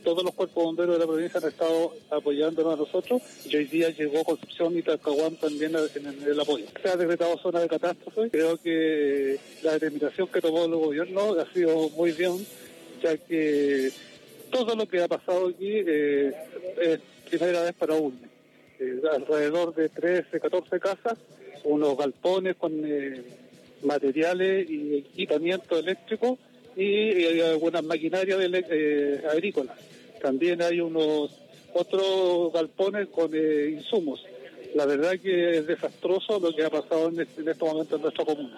Todos los cuerpos bomberos de la provincia han estado apoyándonos a nosotros y hoy día llegó Concepción y Talcahuán también en el apoyo. Se ha decretado zona de catástrofe. Creo que la determinación que tomó el gobierno ha sido muy bien, ya que todo lo que ha pasado aquí es primera vez para uno. Alrededor de 13, 14 casas, unos galpones con materiales y equipamiento eléctrico y algunas maquinarias agrícolas. También hay unos otros galpones con insumos. La verdad que es desastroso lo que ha pasado en este momento en nuestra comuna.